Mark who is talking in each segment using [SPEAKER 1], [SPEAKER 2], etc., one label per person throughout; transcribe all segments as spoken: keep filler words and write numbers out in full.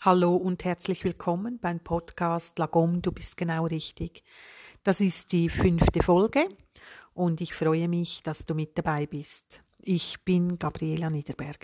[SPEAKER 1] Hallo und herzlich willkommen beim Podcast Lagom, du bist genau richtig. Das ist die fünfte Folge und ich freue mich, dass du mit dabei bist. Ich bin Gabriela Niederberger.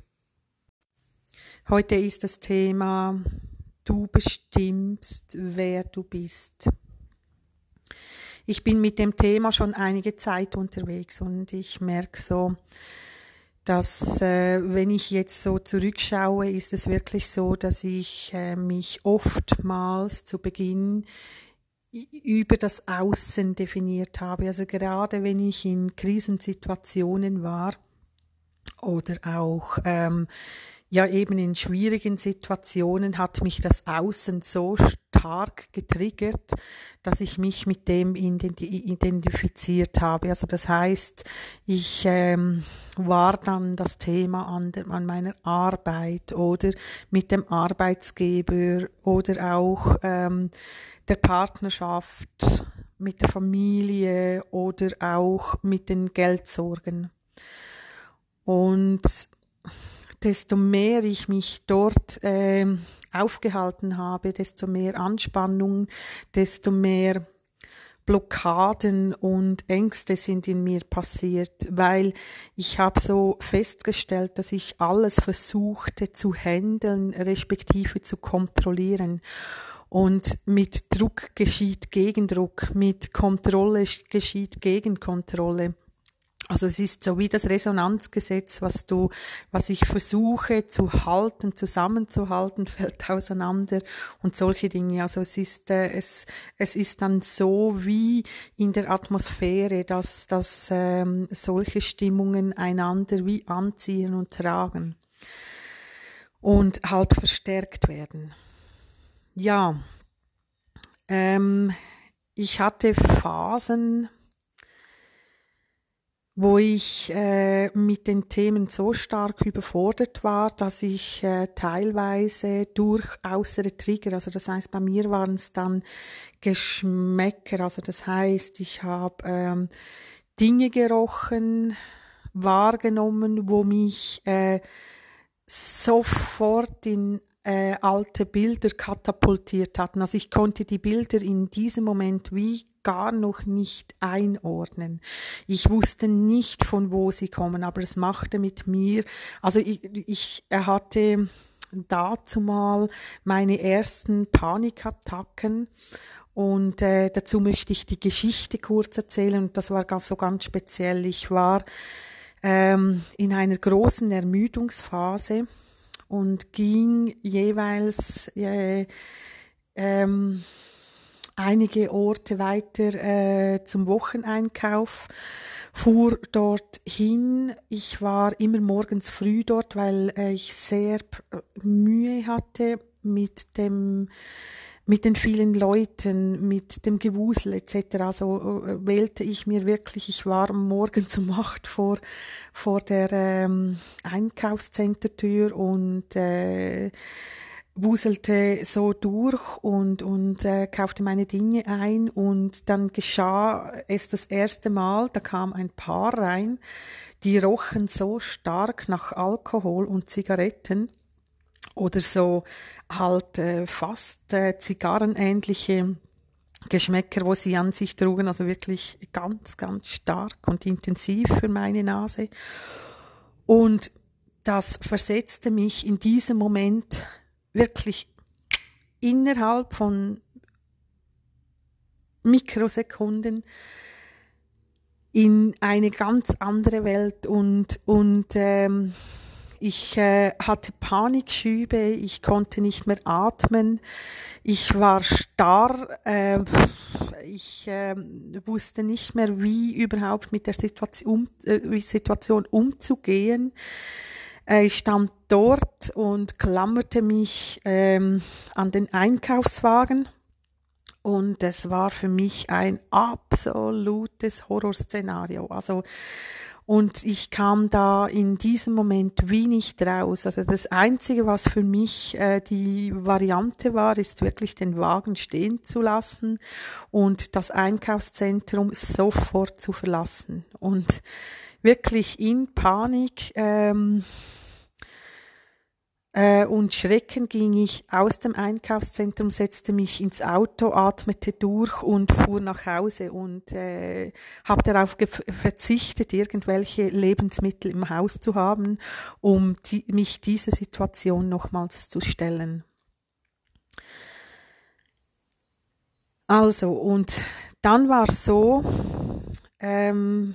[SPEAKER 1] Heute ist das Thema Du bestimmst, wer du bist. Ich bin mit dem Thema schon einige Zeit unterwegs und ich merke so, dass äh, wenn ich jetzt so zurückschaue, ist es wirklich so, dass ich äh, mich oftmals zu Beginn über das Außen definiert habe. Also gerade wenn ich in Krisensituationen war oder auch ähm, ja eben in schwierigen Situationen, hat mich das Außen so stark getriggert, dass ich mich mit dem identifiziert habe. Also das heißt, ich ähm, war dann das Thema an, der, an meiner Arbeit oder mit dem Arbeitsgeber oder auch ähm, der Partnerschaft, mit der Familie oder auch mit den Geldsorgen. Und desto mehr ich mich dort äh, aufgehalten habe, desto mehr Anspannung, desto mehr Blockaden und Ängste sind in mir passiert, weil ich habe so festgestellt, dass ich alles versuchte zu handeln, respektive zu kontrollieren. Und mit Druck geschieht Gegendruck, mit Kontrolle geschieht Gegenkontrolle. Also es ist so wie das Resonanzgesetz, was du, was ich versuche zu halten, zusammenzuhalten, fällt auseinander und solche Dinge. Also es ist, äh, es, es ist dann so wie in der Atmosphäre, dass, dass ähm, solche Stimmungen einander wie anziehen und tragen und halt verstärkt werden. Ja, ähm, ich hatte Phasen, wo ich äh, mit den Themen so stark überfordert war, dass ich äh, teilweise durch äußere Trigger, also das heißt, bei mir waren es dann Geschmäcker, also das heißt, ich habe ähm, Dinge gerochen, wahrgenommen, wo mich äh, sofort in äh, alte Bilder katapultiert hatten. Also ich konnte die Bilder in diesem Moment wie gar noch nicht einordnen. Ich wusste nicht, von wo sie kommen, aber es machte mit mir, also ich, ich hatte dazu mal meine ersten Panikattacken und äh, dazu möchte ich die Geschichte kurz erzählen und das war ganz, so ganz speziell. Ich war ähm, in einer großen Ermüdungsphase und ging jeweils äh, ähm, einige Orte weiter äh, zum Wocheneinkauf, fuhr dort hin. Ich war immer morgens früh dort, weil äh, ich sehr Mühe hatte mit dem mit den vielen Leuten, mit dem Gewusel et cetera. Also äh, wählte ich mir wirklich, ich war morgens um acht vor, vor der ähm, Einkaufscentertür und äh, wuselte so durch und, und äh, kaufte meine Dinge ein und dann geschah es das erste Mal, da kam ein Paar rein, die rochen so stark nach Alkohol und Zigaretten oder so halt äh, fast äh, zigarrenähnliche Geschmäcker, wo sie an sich trugen, also wirklich ganz, ganz stark und intensiv für meine Nase. Und das versetzte mich in diesem Moment wirklich innerhalb von Mikrosekunden in eine ganz andere Welt und und ähm, ich äh, hatte Panikschübe, ich konnte nicht mehr atmen, ich war starr, äh, ich äh, wusste nicht mehr, wie überhaupt mit der Situation, äh, Situation umzugehen. Ich stand dort und klammerte mich ähm, an den Einkaufswagen und es war für mich ein absolutes Horrorszenario. Also und ich kam da in diesem Moment wie nicht raus. Also das Einzige, was für mich äh, die Variante war, ist wirklich den Wagen stehen zu lassen und das Einkaufszentrum sofort zu verlassen. Und wirklich in Panik ähm, Äh, und schreckend ging ich aus dem Einkaufszentrum, setzte mich ins Auto, atmete durch und fuhr nach Hause und äh, habe darauf verzichtet, irgendwelche Lebensmittel im Haus zu haben, um die, mich dieser Situation nochmals zu stellen. Also, und dann war es so, ähm,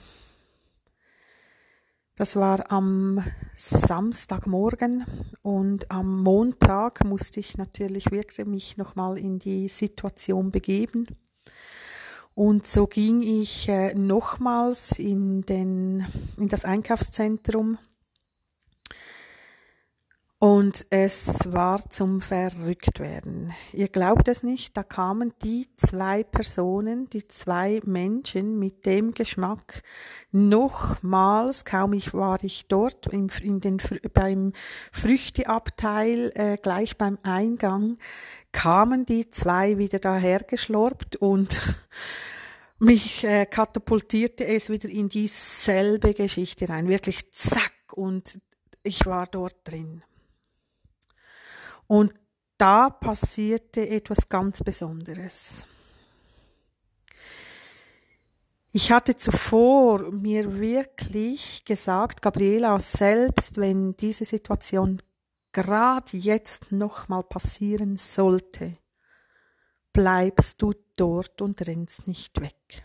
[SPEAKER 1] das war am Samstagmorgen und am Montag musste ich natürlich wirklich mich nochmal in die Situation begeben. Und so ging ich äh, nochmals in, den, in das Einkaufszentrum. Und es war zum Verrücktwerden. Ihr glaubt es nicht, da kamen die zwei Personen, die zwei Menschen mit dem Geschmack nochmals, kaum ich war ich dort im, in den, beim Früchteabteil, äh, gleich beim Eingang, kamen die zwei wieder dahergeschlorbt und mich äh, katapultierte es wieder in dieselbe Geschichte rein. Wirklich zack, und ich war dort drin. Und da passierte etwas ganz Besonderes. Ich hatte zuvor mir wirklich gesagt, Gabriela, selbst wenn diese Situation gerade jetzt nochmal passieren sollte, bleibst du dort und rennst nicht weg.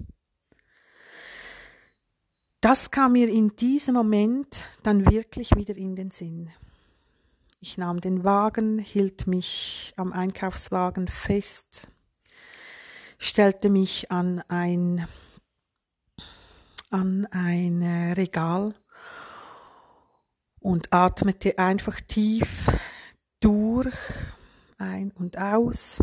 [SPEAKER 1] Das kam mir in diesem Moment dann wirklich wieder in den Sinn. Ich nahm den Wagen, hielt mich am Einkaufswagen fest, stellte mich an ein, an ein Regal und atmete einfach tief durch, ein und aus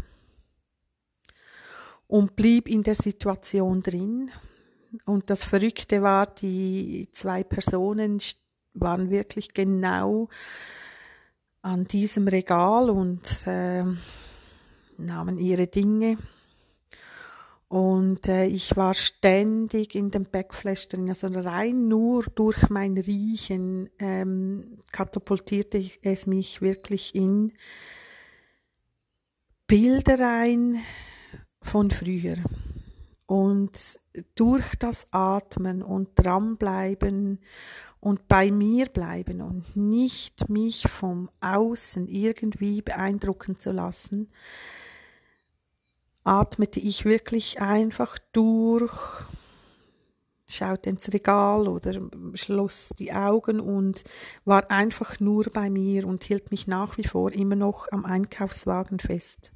[SPEAKER 1] und blieb in der Situation drin. Und das Verrückte war, die zwei Personen waren wirklich genau an diesem Regal und äh, nahmen ihre Dinge. Und äh, ich war ständig in dem Backflash drin, also rein nur durch mein Riechen ähm, katapultierte es mich wirklich in Bilder rein von früher. Und durch das Atmen und dranbleiben und bei mir bleiben und nicht mich vom Außen irgendwie beeindrucken zu lassen, atmete ich wirklich einfach durch, schaute ins Regal oder schloss die Augen und war einfach nur bei mir und hielt mich nach wie vor immer noch am Einkaufswagen fest.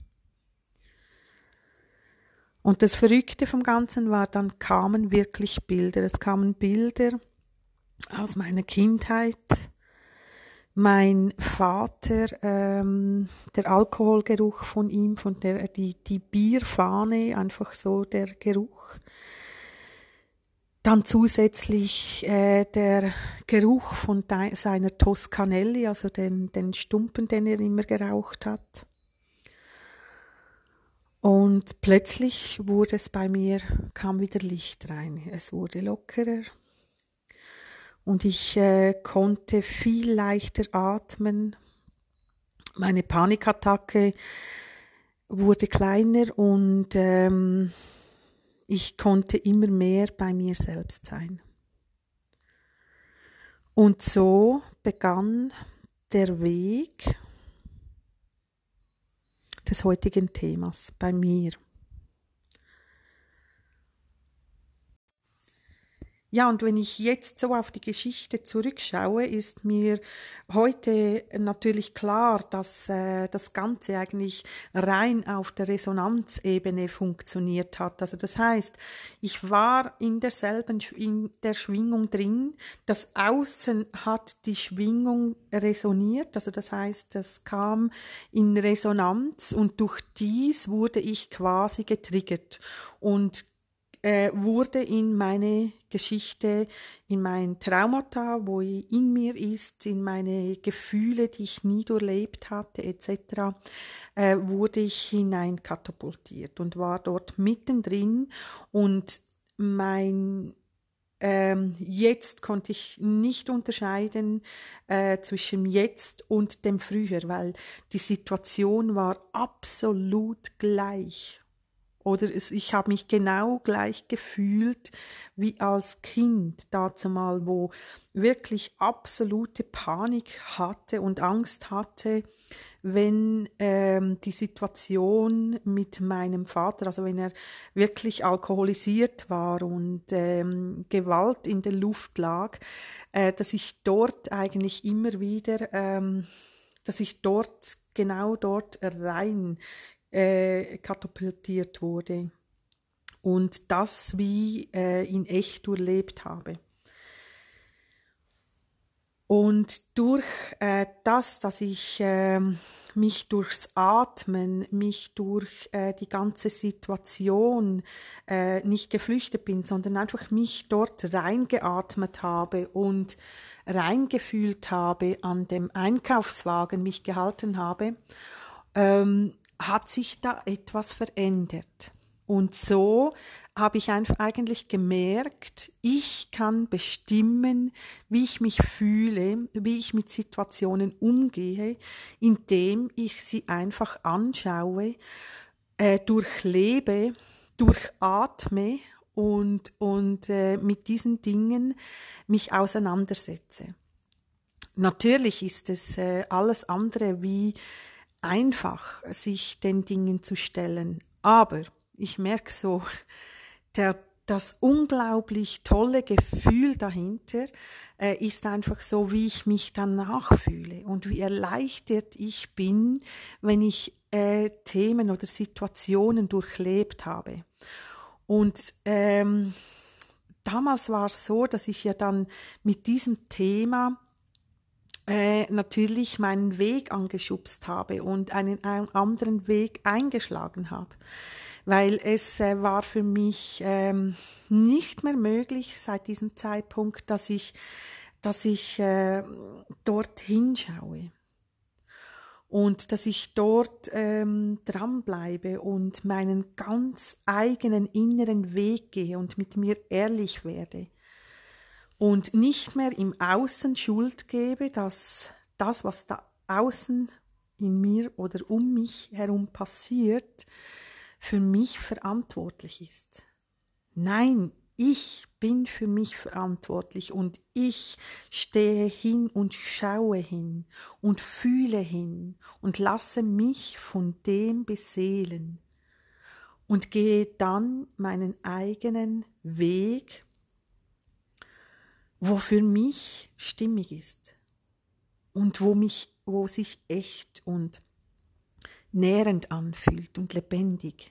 [SPEAKER 1] Und das Verrückte vom Ganzen war, dann kamen wirklich Bilder. Es kamen Bilder aus meiner Kindheit. Mein Vater, ähm, der Alkoholgeruch von ihm, von der die die Bierfahne, einfach so der Geruch. Dann zusätzlich äh, der Geruch von de- seiner Toscanelli, also den den Stumpen, den er immer geraucht hat. Und plötzlich wurde es bei mir, kam wieder Licht rein. Es wurde lockerer. Und ich äh, konnte viel leichter atmen. Meine Panikattacke wurde kleiner und ähm, ich konnte immer mehr bei mir selbst sein. Und so begann der Weg des heutigen Themas bei mir. Ja, und wenn ich jetzt so auf die Geschichte zurückschaue, ist mir heute natürlich klar, dass äh, das Ganze eigentlich rein auf der Resonanzebene funktioniert hat. Also das heißt, ich war in derselben in der Schwingung drin. Das Außen hat die Schwingung resoniert. Also das heißt, das kam in Resonanz und durch dies wurde ich quasi getriggert und wurde in meine Geschichte, in mein Traumata, wo in mir ist, in meine Gefühle, die ich nie durchlebt hatte, et cetera, äh, wurde ich hineinkatapultiert und war dort mittendrin und mein ähm, jetzt konnte ich nicht unterscheiden äh, zwischen jetzt und dem Früher, weil die Situation war absolut gleich. Oder es, ich habe mich genau gleich gefühlt wie als Kind dazumal, wo wirklich absolute Panik hatte und Angst hatte, wenn ähm, die Situation mit meinem Vater, also wenn er wirklich alkoholisiert war und ähm, Gewalt in der Luft lag, äh, dass ich dort eigentlich immer wieder, ähm, dass ich dort, genau dort rein äh, katapultiert wurde und das wie äh, in echt durchlebt habe. Und durch äh, das, dass ich äh, mich durchs Atmen, mich durch äh, die ganze Situation äh, nicht geflüchtet bin, sondern einfach mich dort reingeatmet habe und reingefühlt habe, an dem Einkaufswagen mich gehalten habe, ähm, hat sich da etwas verändert. Und so habe ich einfach eigentlich gemerkt, ich kann bestimmen, wie ich mich fühle, wie ich mit Situationen umgehe, indem ich sie einfach anschaue, äh, durchlebe, durchatme und, und äh, mit diesen Dingen mich auseinandersetze. Natürlich ist es äh, alles andere wie einfach, sich den Dingen zu stellen, aber ich merke so, der, das unglaublich tolle Gefühl dahinter äh, ist einfach so, wie ich mich danach fühle und wie erleichtert ich bin, wenn ich äh, Themen oder Situationen durchlebt habe. Und ähm, damals war es so, dass ich ja dann mit diesem Thema Äh, natürlich meinen Weg angeschubst habe und einen, einen anderen Weg eingeschlagen habe, weil es äh, war für mich ähm, nicht mehr möglich seit diesem Zeitpunkt, dass ich, dass ich äh, dort hinschaue und dass ich dort ähm, dranbleibe und meinen ganz eigenen inneren Weg gehe und mit mir ehrlich werde. Und nicht mehr im Außen Schuld gebe, dass das, was da außen in mir oder um mich herum passiert, für mich verantwortlich ist. Nein, ich bin für mich verantwortlich und ich stehe hin und schaue hin und fühle hin und lasse mich von dem beseelen und gehe dann meinen eigenen Weg, wo für mich stimmig ist und wo mich, wo sich echt und nährend anfühlt und lebendig.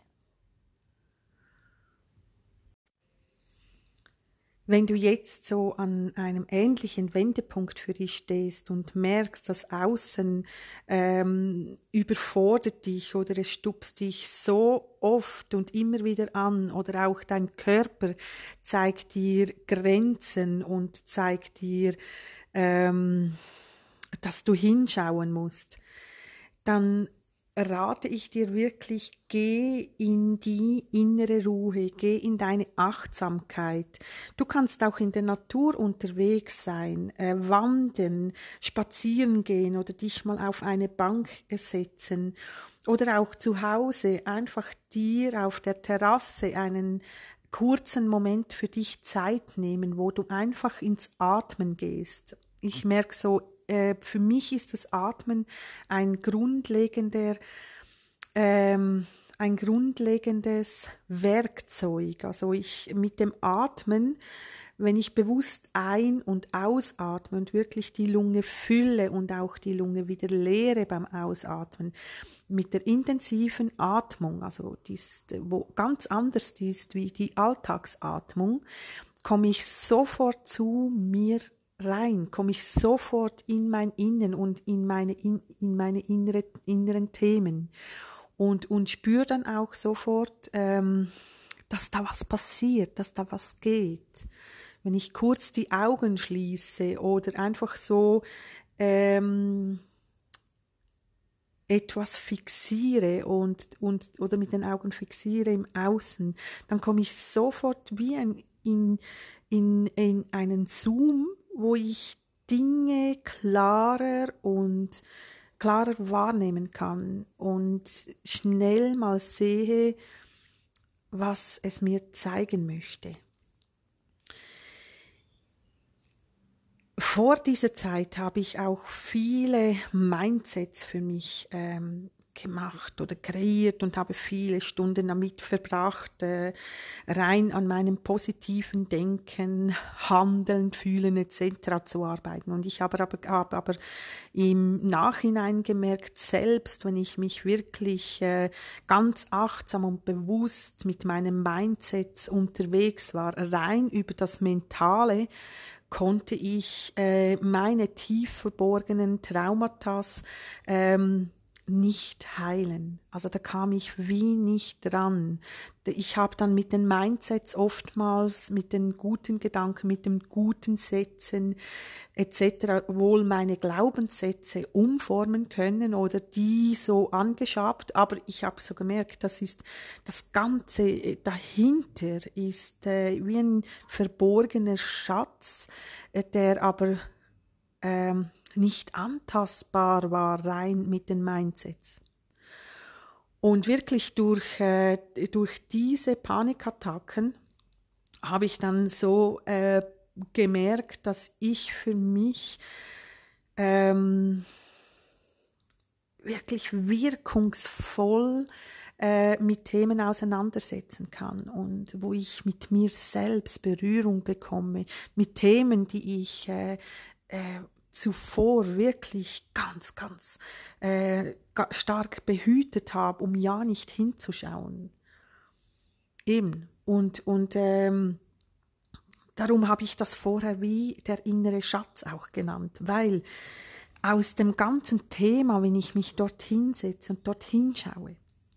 [SPEAKER 1] Wenn du jetzt so an einem ähnlichen Wendepunkt für dich stehst und merkst, dass Außen ähm, überfordert dich oder es stupst dich so oft und immer wieder an oder auch dein Körper zeigt dir Grenzen und zeigt dir, ähm, dass du hinschauen musst, dann rate ich dir wirklich, geh in die innere Ruhe, geh in deine Achtsamkeit. Du kannst auch in der Natur unterwegs sein, äh, wandern, spazieren gehen oder dich mal auf eine Bank setzen oder auch zu Hause einfach dir auf der Terrasse einen kurzen Moment für dich Zeit nehmen, wo du einfach ins Atmen gehst. Ich merke so, äh, für mich ist das Atmen ein grundlegender, ähm, ein grundlegendes Werkzeug. Also ich mit dem Atmen, wenn ich bewusst ein- und ausatme und wirklich die Lunge fülle und auch die Lunge wieder leere beim Ausatmen, mit der intensiven Atmung, also die ist, wo ganz anders ist wie die Alltagsatmung, komme ich sofort zu mir rein, komme ich sofort in mein Innen und in meine, in, in meine innere, inneren Themen und, und spüre dann auch sofort, ähm, dass da was passiert, dass da was geht. Wenn ich kurz die Augen schließe oder einfach so ähm, etwas fixiere und, und, oder mit den Augen fixiere im Außen, dann komme ich sofort wie ein in, in, in einen Zoom, wo ich Dinge klarer und klarer wahrnehmen kann und schnell mal sehe, was es mir zeigen möchte. Vor dieser Zeit habe ich auch viele Mindsets für mich ähm, gemacht oder kreiert und habe viele Stunden damit verbracht, äh, rein an meinem positiven Denken, Handeln, Fühlen et cetera zu arbeiten. Und ich habe aber, habe aber im Nachhinein gemerkt, selbst wenn ich mich wirklich äh, ganz achtsam und bewusst mit meinen Mindsets unterwegs war, rein über das Mentale, konnte ich äh, meine tief verborgenen Traumata ähm, nicht heilen. Also da kam ich wie nicht dran. Ich habe dann mit den Mindsets oftmals, mit den guten Gedanken, mit den guten Sätzen et cetera wohl meine Glaubenssätze umformen können oder die so angeschabt, aber ich habe so gemerkt, das ist das Ganze dahinter ist äh, wie ein verborgener Schatz, äh, der aber ähm, nicht antastbar war, rein mit den Mindsets. Und wirklich durch, äh, durch diese Panikattacken habe ich dann so äh, gemerkt, dass ich für mich ähm, wirklich wirkungsvoll äh, mit Themen auseinandersetzen kann und wo ich mit mir selbst Berührung bekomme, mit Themen, die ich äh, äh, zuvor wirklich ganz, ganz äh, stark behütet habe, um ja nicht hinzuschauen. Eben. Und, und ähm, darum habe ich das vorher wie der innere Schatz auch genannt, weil aus dem ganzen Thema, wenn ich mich dorthin setze und dorthin schaue,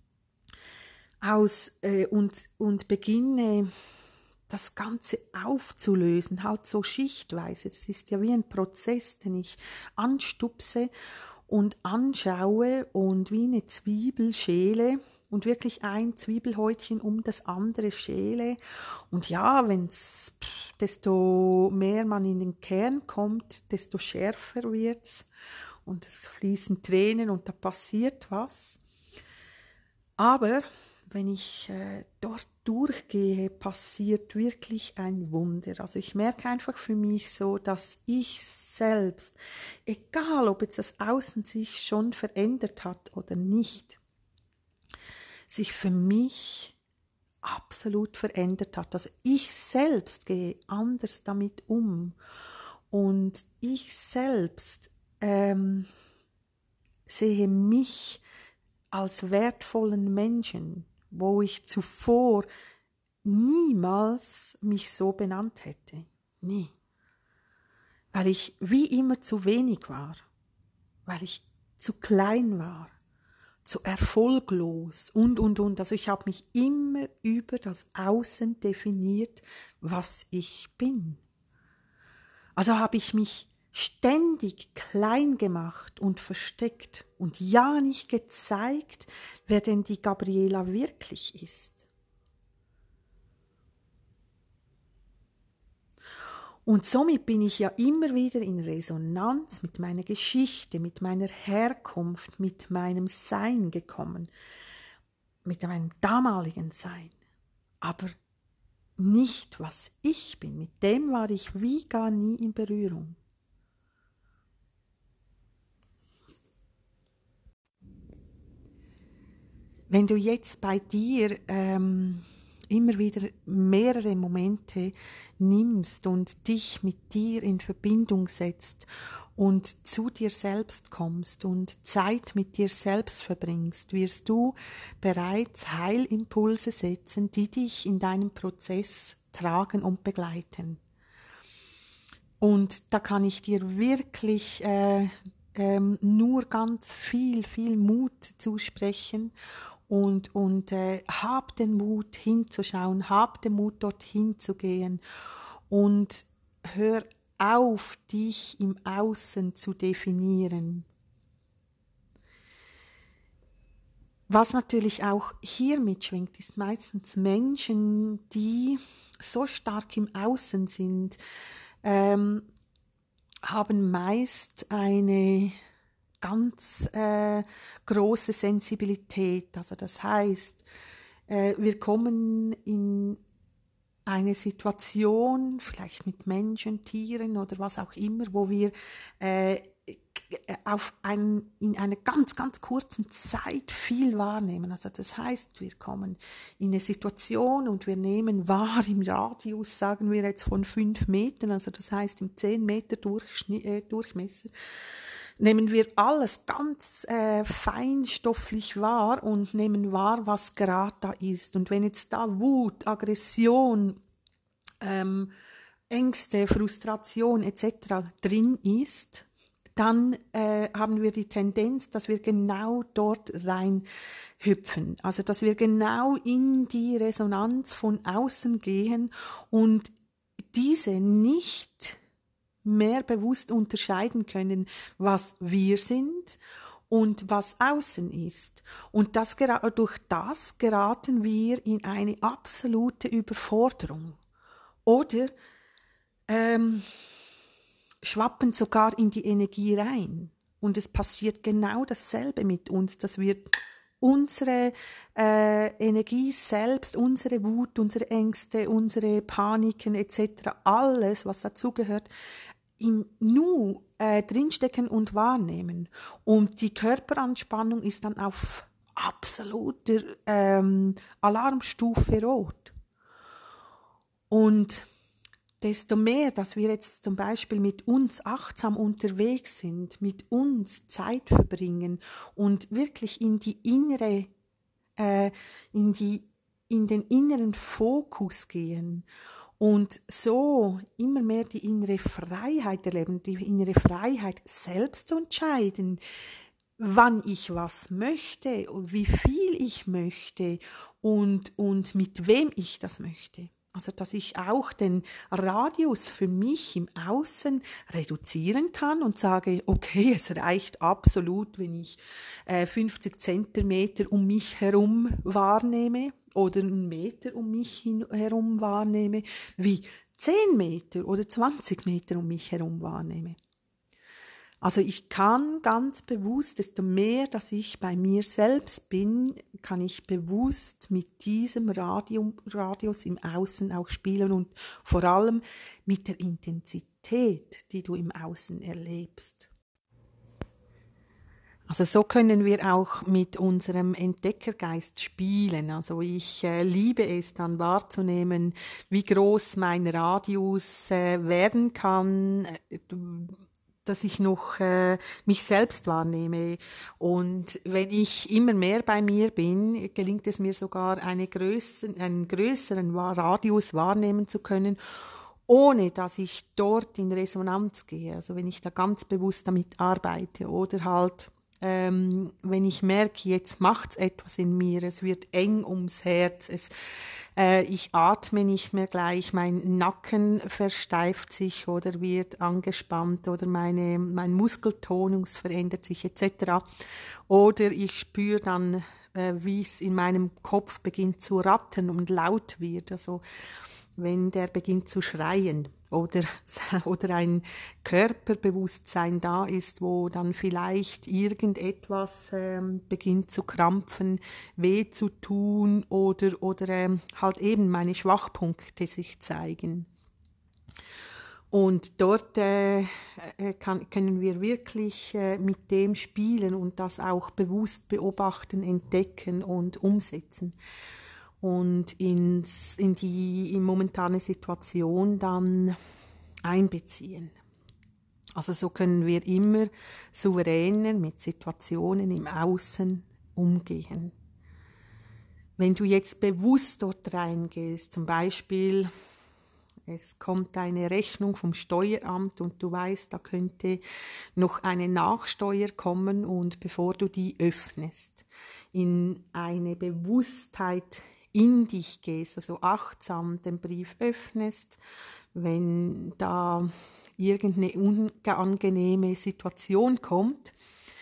[SPEAKER 1] aus äh, und, und beginne, das Ganze aufzulösen, halt so schichtweise. Das ist ja wie ein Prozess, den ich anstupse und anschaue und wie eine Zwiebel schäle und wirklich ein Zwiebelhäutchen um das andere schäle. Und ja, wenn's, desto mehr man in den Kern kommt, desto schärfer wird's und es fließen Tränen und da passiert was. Aber wenn ich äh, dort durchgehe, passiert wirklich ein Wunder. Also ich merke einfach für mich so, dass ich selbst, egal ob jetzt das Außen sich schon verändert hat oder nicht, sich für mich absolut verändert hat. Also ich selbst gehe anders damit um und ich selbst ähm, sehe mich als wertvollen Menschen, wo ich zuvor niemals mich so benannt hätte. Nie. Weil ich wie immer zu wenig war. Weil ich zu klein war. Zu erfolglos und, und, und. Also ich habe mich immer über das Außen definiert, was ich bin. Also habe ich mich ständig klein gemacht und versteckt und ja nicht gezeigt, wer denn die Gabriela wirklich ist. Und somit bin ich ja immer wieder in Resonanz mit meiner Geschichte, mit meiner Herkunft, mit meinem Sein gekommen, mit meinem damaligen Sein. Aber nicht, was ich bin. Mit dem war ich wie gar nie in Berührung. Wenn du jetzt bei dir ähm, immer wieder mehrere Momente nimmst und dich mit dir in Verbindung setzt und zu dir selbst kommst und Zeit mit dir selbst verbringst, wirst du bereits Heilimpulse setzen, die dich in deinem Prozess tragen und begleiten. Und da kann ich dir wirklich äh, ähm, nur ganz viel, viel Mut zusprechen. Und, und äh, hab den Mut hinzuschauen, hab den Mut dorthin zu gehen und hör auf, dich im Außen zu definieren. Was natürlich auch hier mitschwingt, ist meistens Menschen, die so stark im Außen sind, ähm, haben meist eine ganz äh, große Sensibilität. Also das heißt, äh, wir kommen in eine Situation, vielleicht mit Menschen, Tieren oder was auch immer, wo wir äh, auf ein, in einer ganz, ganz kurzen Zeit viel wahrnehmen. Also das heißt, wir kommen in eine Situation und wir nehmen wahr im Radius, sagen wir jetzt von fünf Metern, also das heißt im zehn Meter Durchschnitt, äh, Durchmesser, nehmen wir alles ganz äh, feinstofflich wahr und nehmen wahr, was gerade da ist. Und wenn jetzt da Wut, Aggression, ähm, Ängste, Frustration et cetera drin ist, dann äh, haben wir die Tendenz, dass wir genau dort rein hüpfen. Also dass wir genau in die Resonanz von außen gehen und diese nicht mehr bewusst unterscheiden können, was wir sind und was außen ist. Und das, durch das geraten wir in eine absolute Überforderung. Oder ähm, schwappen sogar in die Energie rein. Und es passiert genau dasselbe mit uns, dass wir unsere äh, Energie selbst, unsere Wut, unsere Ängste, unsere Paniken et cetera, alles, was dazugehört, im Nu äh, drinstecken und wahrnehmen. Und die Körperanspannung ist dann auf absoluter ähm, Alarmstufe rot. Und desto mehr, dass wir jetzt zum Beispiel mit uns achtsam unterwegs sind, mit uns Zeit verbringen und wirklich in die innere, äh, in die, in den inneren Fokus gehen und so immer mehr die innere Freiheit erleben, die innere Freiheit selbst zu entscheiden, wann ich was möchte und wie viel ich möchte und, und mit wem ich das möchte. Also, dass ich auch den Radius für mich im Außen reduzieren kann und sage, okay, es reicht absolut, wenn ich äh, fünfzig Zentimeter um mich herum wahrnehme oder einen Meter um mich hin, herum wahrnehme, wie zehn Meter oder zwanzig Meter um mich herum wahrnehme. Also ich kann ganz bewusst, desto mehr, dass ich bei mir selbst bin, kann ich bewusst mit diesem Radium, Radius im Außen auch spielen und vor allem mit der Intensität, die du im Außen erlebst. Also so können wir auch mit unserem Entdeckergeist spielen. Also ich äh, liebe es dann wahrzunehmen, wie groß mein Radius äh, werden kann, äh, dass ich noch äh, mich selbst wahrnehme. Und wenn ich immer mehr bei mir bin, gelingt es mir sogar, eine größer, einen größeren Radius wahrnehmen zu können, ohne dass ich dort in Resonanz gehe. Also wenn ich da ganz bewusst damit arbeite oder halt, ähm, wenn ich merke, jetzt macht's etwas in mir, es wird eng ums Herz, es ich atme nicht mehr gleich, mein Nacken versteift sich oder wird angespannt oder meine, mein Muskeltonus verändert sich et cetera. Oder ich spüre dann, äh, wie es in meinem Kopf beginnt zu rattern und laut wird, also wenn der beginnt zu schreien. Oder, oder ein Körperbewusstsein da ist, wo dann vielleicht irgendetwas ähm, beginnt zu krampfen, weh zu tun oder, oder ähm, halt eben meine Schwachpunkte sich zeigen. Und dort äh, kann, können wir wirklich äh, mit dem spielen und das auch bewusst beobachten, entdecken und umsetzen. Und ins, in die in momentane Situation dann einbeziehen. Also so können wir immer souveräner mit Situationen im Außen umgehen. Wenn du jetzt bewusst dort reingehst, zum Beispiel, es kommt eine Rechnung vom Steueramt und du weißt, da könnte noch eine Nachsteuer kommen und bevor du die öffnest, in eine Bewusstheit in dich gehst, also achtsam den Brief öffnest, wenn da irgendeine unangenehme Situation kommt,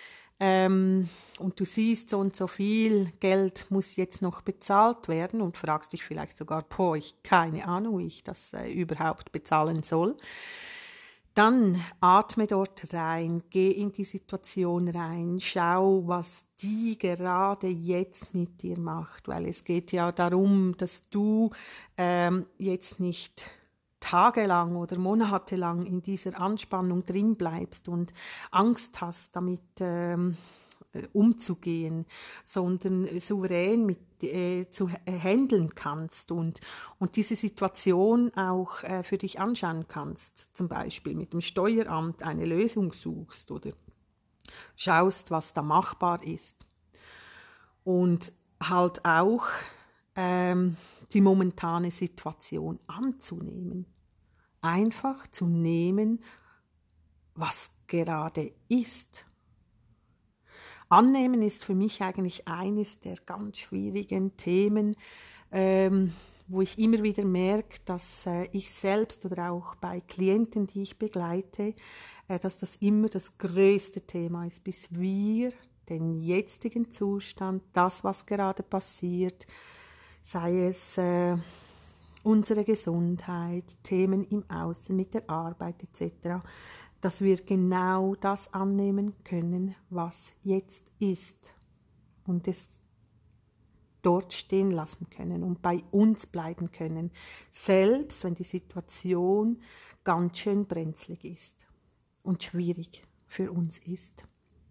[SPEAKER 1] ähm, und du siehst, so und so viel Geld muss jetzt noch bezahlt werden und fragst dich vielleicht sogar, boah, ich keine Ahnung, wie ich das äh, überhaupt bezahlen soll. Dann atme dort rein, geh in die Situation rein, schau, was die gerade jetzt mit dir macht, weil es geht ja darum, dass du ähm, jetzt nicht tagelang oder monatelang in dieser Anspannung drin bleibst und Angst hast, damit ähm, umzugehen, sondern souverän mit, äh, zu äh, handeln kannst und, und diese Situation auch äh, für dich anschauen kannst, zum Beispiel mit dem Steueramt eine Lösung suchst oder schaust, was da machbar ist. Und halt auch ähm, die momentane Situation anzunehmen. Einfach zu nehmen, was gerade ist. Annehmen ist für mich eigentlich eines der ganz schwierigen Themen, ähm, wo ich immer wieder merke, dass äh, ich selbst oder auch bei Klienten, die ich begleite, äh, dass das immer das größte Thema ist, bis wir den jetzigen Zustand, das, was gerade passiert, sei es äh, unsere Gesundheit, Themen im Außen, mit der Arbeit et cetera, dass wir genau das annehmen können, was jetzt ist und es dort stehen lassen können und bei uns bleiben können, selbst wenn die Situation ganz schön brenzlig ist und schwierig für uns ist.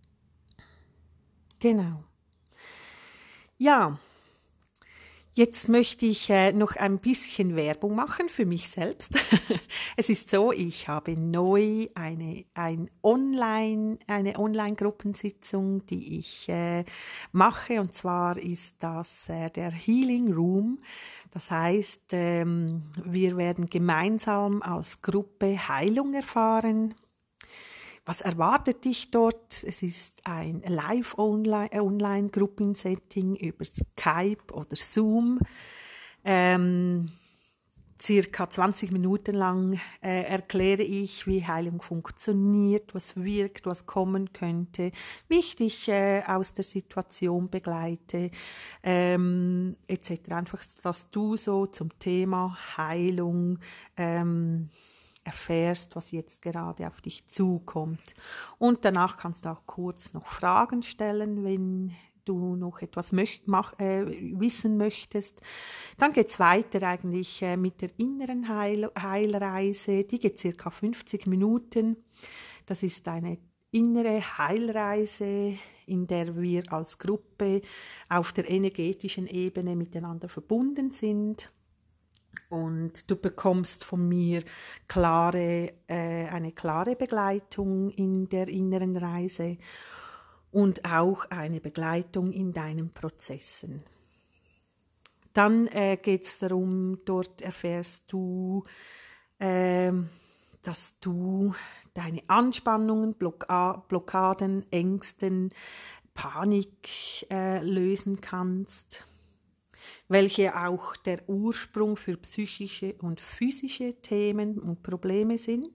[SPEAKER 1] Genau. Ja. Jetzt möchte ich äh, noch ein bisschen Werbung machen für mich selbst. Es ist so, ich habe neu eine, ein Online, eine Online-Gruppensitzung, die ich äh, mache. Und zwar ist das äh, der Healing Room. Das heißt, ähm, wir werden gemeinsam als Gruppe Heilung erfahren. Was erwartet dich dort? Es ist ein Live-Online-Gruppensetting über Skype oder Zoom. Ähm, circa zwanzig Minuten lang äh, erkläre ich, wie Heilung funktioniert, was wirkt, was kommen könnte, wie ich dich äh, aus der Situation begleite, ähm, et cetera. Einfach, dass du so zum Thema Heilung ähm, erfährst, was jetzt gerade auf dich zukommt. Und danach kannst du auch kurz noch Fragen stellen, wenn du noch etwas möcht, mach, äh, wissen möchtest. Dann geht es weiter eigentlich äh, mit der inneren Heil, Heilreise. Die geht circa fünfzig Minuten. Das ist eine innere Heilreise, in der wir als Gruppe auf der energetischen Ebene miteinander verbunden sind. Und du bekommst von mir klare, äh, eine klare Begleitung in der inneren Reise und auch eine Begleitung in deinen Prozessen. Dann äh, geht es darum, dort erfährst du, äh, dass du deine Anspannungen, Blocka- Blockaden, Ängsten, Panik äh, lösen kannst, welche auch der Ursprung für psychische und physische Themen und Probleme sind.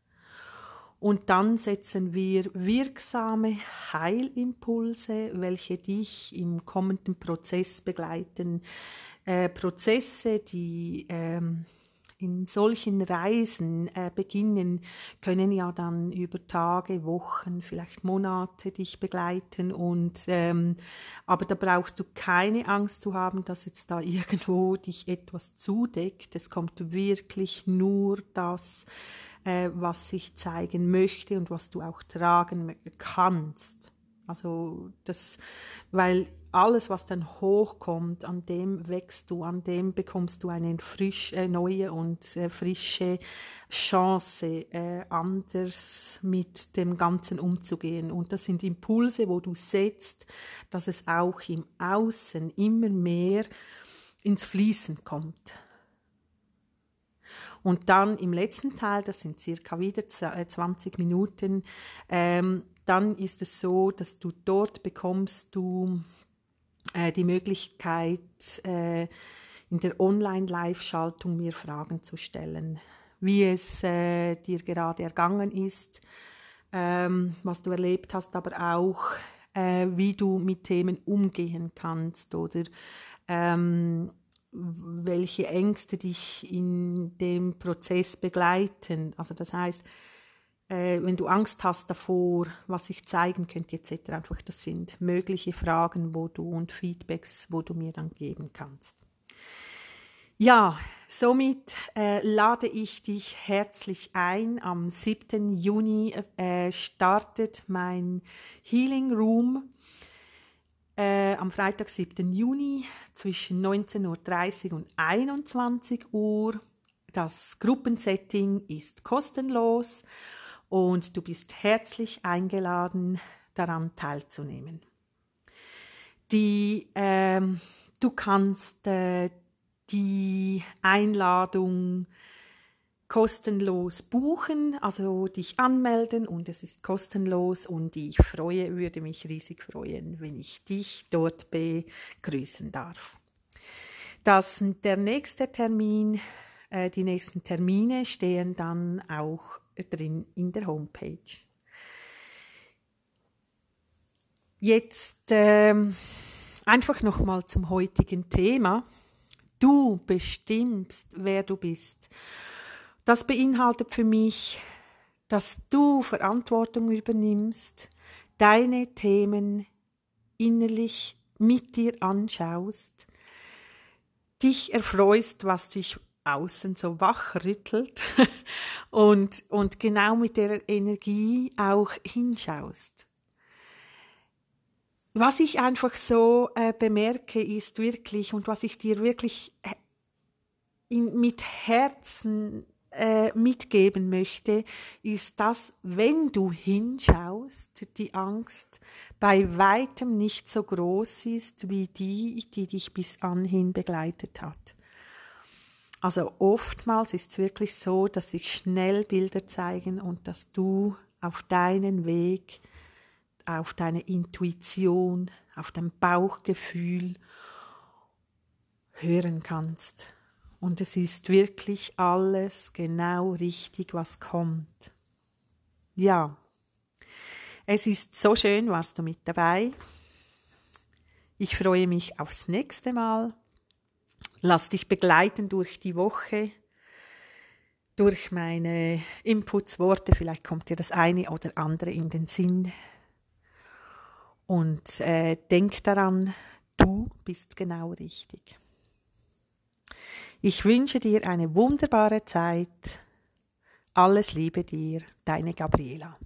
[SPEAKER 1] Und dann setzen wir wirksame Heilimpulse, welche dich im kommenden Prozess begleiten. Äh, Prozesse, die ähm, in solchen Reisen äh, beginnen, können ja dann über Tage, Wochen, vielleicht Monate dich begleiten. Und, ähm, aber da brauchst du keine Angst zu haben, dass jetzt da irgendwo dich etwas zudeckt. Es kommt wirklich nur das, äh, was sich zeigen möchte und was du auch tragen kannst. Also das, weil alles, was dann hochkommt, an dem wächst du, an dem bekommst du eine frisch, äh, neue und äh, frische Chance, äh, anders mit dem Ganzen umzugehen. Und das sind Impulse, wo du setzt, dass es auch im Außen immer mehr ins Fließen kommt. Und dann im letzten Teil, das sind circa wieder zwanzig Minuten, ähm, dann ist es so, dass du dort bekommst du äh, die Möglichkeit, äh, in der Online-Live-Schaltung mir Fragen zu stellen, wie es äh, dir gerade ergangen ist, ähm, was du erlebt hast, aber auch äh, wie du mit Themen umgehen kannst oder ähm, welche Ängste dich in dem Prozess begleiten. Also das heißt, äh, wenn du Angst hast davor, was ich zeigen könnte et cetera. Einfach, das sind mögliche Fragen, wo du und Feedbacks, wo du mir dann geben kannst. Ja, somit äh, lade ich dich herzlich ein. Am siebten Juni äh, startet mein Healing Room. Äh, am Freitag, siebten Juni zwischen neunzehn Uhr dreißig und einundzwanzig Uhr. Das Gruppensetting ist kostenlos und du bist herzlich eingeladen, daran teilzunehmen. Die, ähm, du kannst äh, die Einladung kostenlos buchen, also dich anmelden und es ist kostenlos und ich freue, würde mich riesig freuen, wenn ich dich dort begrüßen darf. Das, der nächste Termin, äh, die nächsten Termine stehen dann auch drin in der Homepage. Jetzt ähm, einfach nochmal zum heutigen Thema. Du bestimmst, wer du bist. Das beinhaltet für mich, dass du Verantwortung übernimmst, deine Themen innerlich mit dir anschaust, dich erfreust, was dich außen so wachrüttelt und, und genau mit der Energie auch hinschaust. Was ich einfach so äh, bemerke, ist wirklich, und was ich dir wirklich in, mit Herzen äh, mitgeben möchte, ist, dass, wenn du hinschaust, die Angst bei weitem nicht so groß ist, wie die, die dich bis anhin begleitet hat. Also oftmals ist es wirklich so, dass sich schnell Bilder zeigen und dass du auf deinen Weg, auf deine Intuition, auf dein Bauchgefühl hören kannst. Und es ist wirklich alles genau richtig, was kommt. Ja, es ist so schön, warst du mit dabei. Ich freue mich aufs nächste Mal. Lass dich begleiten durch die Woche, durch meine Inputsworte. Vielleicht kommt dir das eine oder andere in den Sinn. Und äh, denk daran, du bist genau richtig. Ich wünsche dir eine wunderbare Zeit. Alles Liebe dir, deine Gabriela.